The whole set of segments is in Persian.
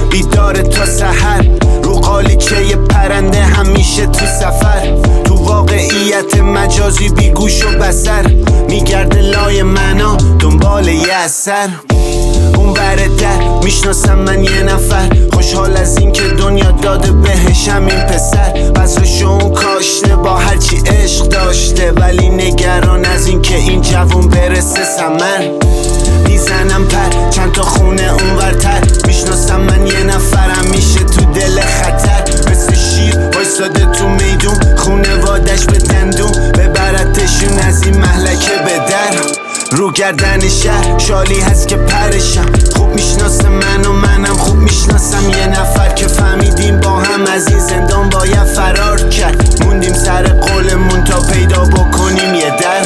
بیدار تا سحر، رو قالیچه ی پرنده همیشه تو سفر. تو واقعیت مجازی بی گوش و بصر، میگرده لای معنا دنبال یه اثر. اون برده میشناسم من یه نفر، خوشحال از این که دنیا داده بهش همین پسر. بذرشو اون کاشته با هرچی عشق داشته، ولی نگران از این که این جوون برسه ثمر. میزنم پر چند تا خونه اون ورتر، میشناسم من یه نفرم میشه تو دل خطر. مثل شیر وایساده تو میدون، خونوادش به دندون، ببرتشون از این مهلکه به در. رو گردن شهر شالی هست که پرشم، خوب میشناسه من و منم خوب میشناسم یه نفر که فهمیدیم با هم از این زندان باید فرار کرد. موندیم سر قولمون تا پیدا بکنیم یه در.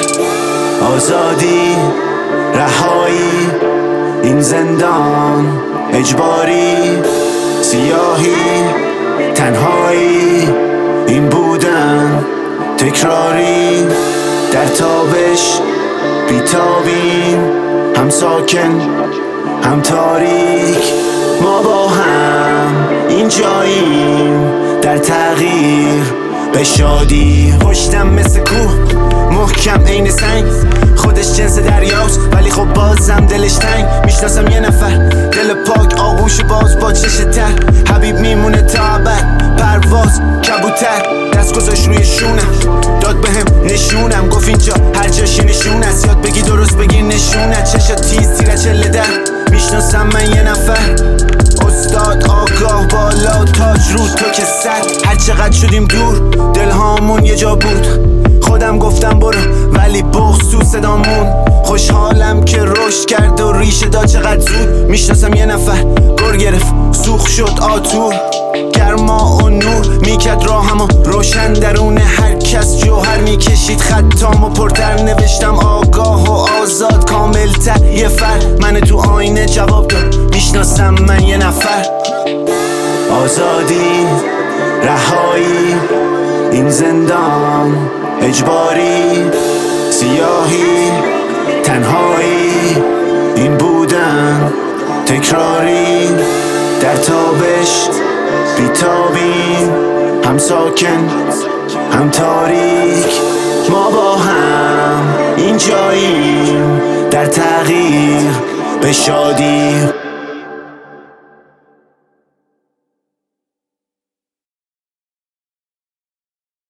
آزادی، رهایی، این زندان اجباری، سیاهی، تنهایی، این بودن تکراری. در تابش بیتابیم، هم ساکن هم تاریک، ما با هم اینجاییم در تغییر به شادی. پشتم مثل کوه محکم عین سنگ، خودش جنس دریاست ولی خب بازم دلش تنگ. میشناسم یه نفر دل پاک آغوش باز با چش تر، حبیب میمونه تا ابد پرواز کبوتر. دست گذاشت روی شونم داد بهم نشونم، گفت اینجا هر جاش نشون است، یاد بگی درست بگی نشونه. چشا تیز تیره چله در، میشناسم من یه نفر استاد آگاه بالا تاج رو تو که سر. هر چقدر شدیم دور دلهامون یه جا بود، خودم گفتم برو ولی بغض تو صدامون. خوشحالم که رشد کرد و ریشه داد چقدر زود. میشناسم یه نفر گر گرفت سوخ شد آتور، گرما و نور میکرد راهمو روشن. درون هر کس جوهر میکشید خطام و پرتر، نوشتم آگاه و آزاد کاملتر. یه فر من تو آینه جواب داد، میشناسم من یه نفر. آزادی، رهایی، این زندان اجباری، سیاهی، تنهایی، این بودن تکراری. در تابش بیتابیم، هم ساکن هم تاریک، ما با هم اینجاییم در تغییر به شادی.